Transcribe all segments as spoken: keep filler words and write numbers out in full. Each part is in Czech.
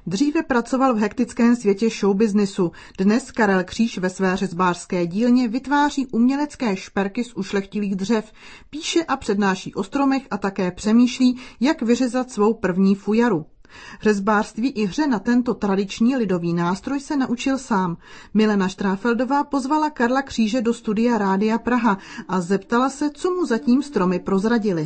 Dříve pracoval v hektickém světě showbiznisu. Dnes Karel Kříž ve své řezbářské dílně vytváří umělecké šperky z ušlechtilých dřev, píše a přednáší o stromech a také přemýšlí, jak vyřezat svou první fujaru. Řezbářství i hře na tento tradiční lidový nástroj se naučil sám. Milena Štráfeldová pozvala Karla Kříže do studia Rádia Praha a zeptala se, co mu zatím stromy prozradili.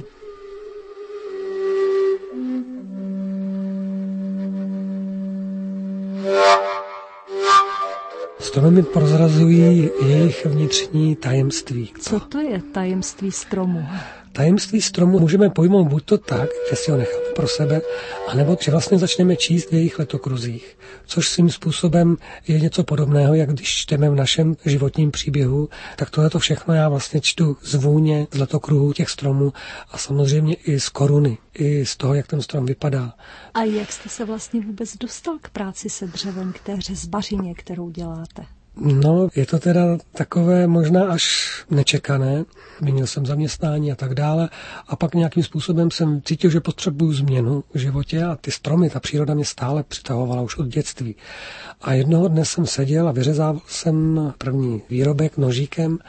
Stromy mi prozrazují jejich vnitřní tajemství. Co to je tajemství stromu? Tajemství stromu můžeme pojmout buď to tak, že si ho necháme pro sebe, anebo že vlastně začneme číst v jejich letokruzích, což svým způsobem je něco podobného, jak když čteme v našem životním příběhu, tak tohle to všechno já vlastně čtu z vůně, z letokruhů těch stromů a samozřejmě i z koruny, i z toho, jak ten strom vypadá. A jak jste se vlastně vůbec dostal k práci se dřevem, k té řezbařině, kterou děláte? No, je to teda takové možná až nečekané. Měnil jsem zaměstnání a tak dále. A pak nějakým způsobem jsem cítil, že potřebuju změnu v životě a ty stromy, ta příroda mě stále přitahovala už od dětství. A jednoho dne jsem seděl a vyřezával jsem první výrobek nožíkem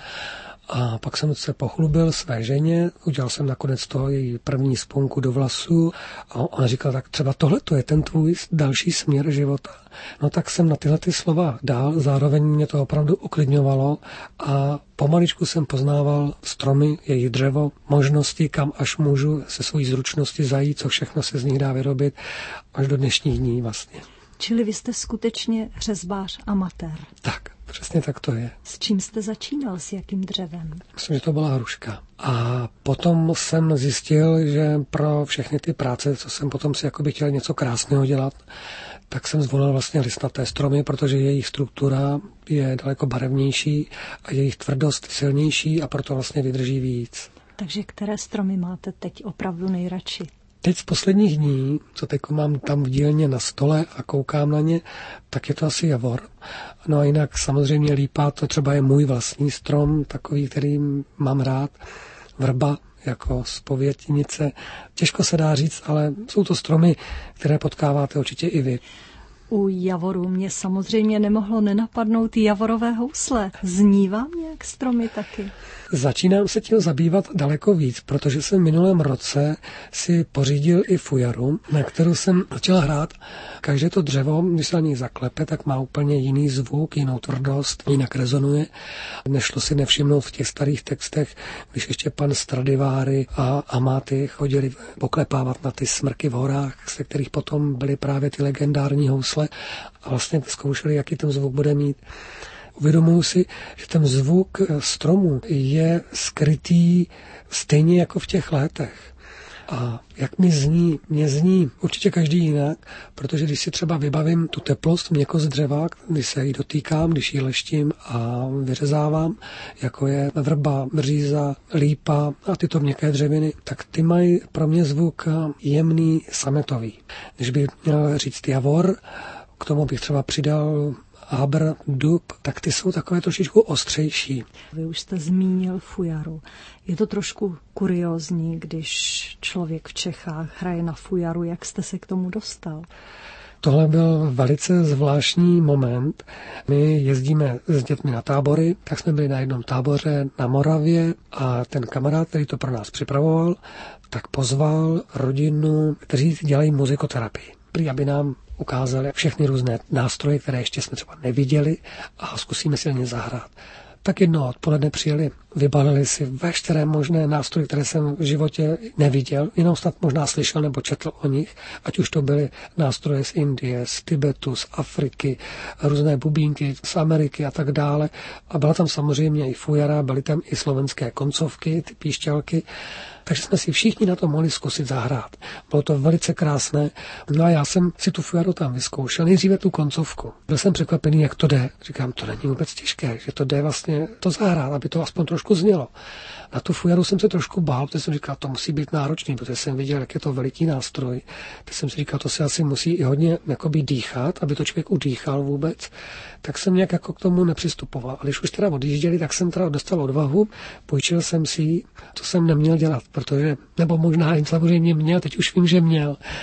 a pak jsem se pochlubil své ženě, udělal jsem nakonec toho její první sponku do vlasů a ona říkala, tak třeba tohle to je ten tvůj další směr života. No tak jsem na tyhle ty slova dál, zároveň mě to opravdu uklidňovalo a pomaličku jsem poznával stromy, jejich dřevo, možnosti, kam až můžu se svojí zručnosti zajít, co všechno se z nich dá vyrobit, až do dnešních dní vlastně. Čili vy jste skutečně řezbář amatér. Tak, přesně tak to je. S čím jste začínal, s jakým dřevem? Myslím, že to byla hruška. A potom jsem zjistil, že pro všechny ty práce, co jsem potom si jakoby chtěl něco krásného dělat, tak jsem zvolil vlastně listnaté stromy, protože jejich struktura je daleko barevnější a jejich tvrdost silnější a proto vlastně vydrží víc. Takže které stromy máte teď opravdu nejradši? Teď z posledních dní, co teď mám tam v dílně na stole a koukám na ně, tak je to asi javor. No a jinak samozřejmě lípa, to třeba je můj vlastní strom, takový, který mám rád. Vrba jako zpovědnice. Těžko se dá říct, ale jsou to stromy, které potkáváte určitě i vy. U javoru mě samozřejmě nemohlo nenapadnout javorové housle. Zní vám nějak stromy taky? Začínám se tím zabývat daleko víc, protože jsem v minulém roce si pořídil i fujaru, na kterou jsem začal hrát. Každé to dřevo, když se na něj zaklepe, tak má úplně jiný zvuk, jinou tvrdost, jinak rezonuje. Nešlo si nevšimnout v těch starých textech, když ještě pan Stradiváry a Amati chodili poklepávat na ty smrky v horách, se kterých potom byly právě ty legendární housle a vlastně zkoušeli, jaký ten zvuk bude mít. Uvědomuji si, že ten zvuk stromu je skrytý stejně jako v těch létech. A jak mi zní, mě zní určitě každý jinak, protože když si třeba vybavím tu teplost, měkkost dřeva, když se jí dotýkám, když ji leštím a vyřezávám, jako je vrba, bříza, lípa a tyto měkké dřeviny, tak ty mají pro mě zvuk jemný, sametový. Když bych měl říct javor, k tomu bych třeba přidal habr, dub, tak ty jsou takové trošičku ostřejší. Vy už jste zmínil fujaru. Je to trošku kuriózní, když člověk v Čechách hraje na fujaru. Jak jste se k tomu dostal? Tohle byl velice zvláštní moment. My jezdíme s dětmi na tábory, tak jsme byli na jednom táboře na Moravě a ten kamarád, který to pro nás připravoval, tak pozval rodinu, kteří dělají muzikoterapii, aby nám ukázali všechny různé nástroje, které ještě jsme třeba neviděli a zkusíme si na ně zahrát. Tak jedno odpoledne přijeli, vybalili si veškeré možné nástroje, které jsem v životě neviděl, jenom snad možná slyšel nebo četl o nich, ať už to byly nástroje z Indie, z Tibetu, z Afriky, různé bubínky z Ameriky a tak dále. A byla tam samozřejmě i fujara, byly tam i slovenské koncovky, ty píšťalky. Takže jsme si všichni na to mohli zkusit zahrát. Bylo to velice krásné. No a já jsem si tu fujaru tam vyzkoušel, nejdříve tu koncovku. Byl jsem překvapený, jak to jde. Říkám, to není vůbec těžké, že to jde vlastně to zahrát, aby to aspoň trošku znělo. Na tu fujaru jsem se trošku bál, protože jsem říkal, to musí být náročný, protože jsem viděl, jak je to veliký nástroj. Tak jsem si říkal, to se asi musí i hodně jakoby dýchat, aby to člověk udýchal vůbec. Tak jsem nějak jako k tomu nepřistupoval. A když už teda odjížděli, tak jsem teda dostal odvahu, půjčil jsem si ji, to jsem neměl dělat, protože, nebo možná jim samozřejmě měl, teď už vím, že měl.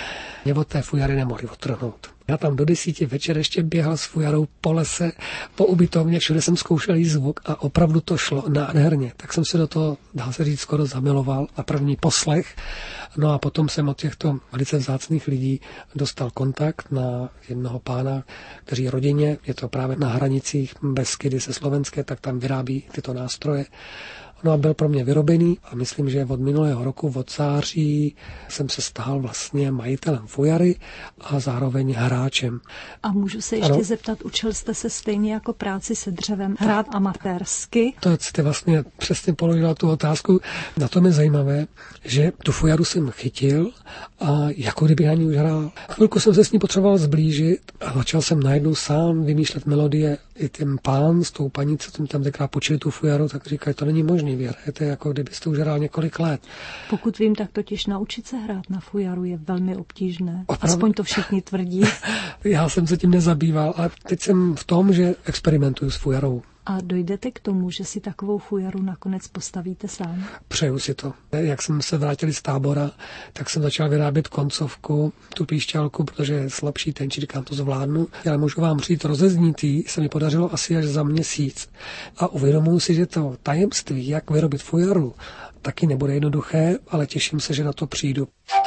mě od té fujary nemohli odtrhnout. Já tam do desíti večer ještě běhal s fujarou po lese, po ubytovně, všude jsem zkoušel jí zvuk a opravdu to šlo nádherně. Tak jsem se do toho, dá se říct, skoro zamiloval na první poslech. No a potom jsem od těchto velice vzácných lidí dostal kontakt na jednoho pána, kteří rodině, je to právě na hranicích Beskydy se Slovenské, tak tam vyrábí tyto nástroje. No a byl pro mě vyrobený a myslím, že od minulého roku, od září, jsem se stal vlastně majitelem fujary a zároveň hráčem. A můžu se ještě ano? zeptat, učil jste se stejně jako práci se dřevem hrát amatérsky? To jste vlastně přesně položila tu otázku. Na tom je zajímavé, že tu fujaru jsem chytil a jako kdyby ani už hrál. Chvilku jsem se s ní potřeboval zblížit a začal jsem najednou sám vymýšlet melodie. I ten pán s tou paní, co tam tenkrát počili tu fujaru, tak říkají, to není možný, vy hrajete, jako kdybyste už hrál několik let. Pokud vím, tak totiž naučit se hrát na fujaru je velmi obtížné. Opravdu? Aspoň to všichni tvrdí. Já jsem se tím nezabýval a teď jsem v tom, že experimentuju s fujarou. A dojdete k tomu, že si takovou fujaru nakonec postavíte sám? Přeju si to. Jak jsem se vrátil z tábora, tak jsem začal vyrábět koncovku, tu píšťalku, protože je slabší tenčí, říkám, to zvládnu. Ale můžu vám říct, rozeznítý se mi podařilo asi až za měsíc. A uvědomuji si, že to tajemství, jak vyrobit fujaru, taky nebude jednoduché, ale těším se, že na to přijdu.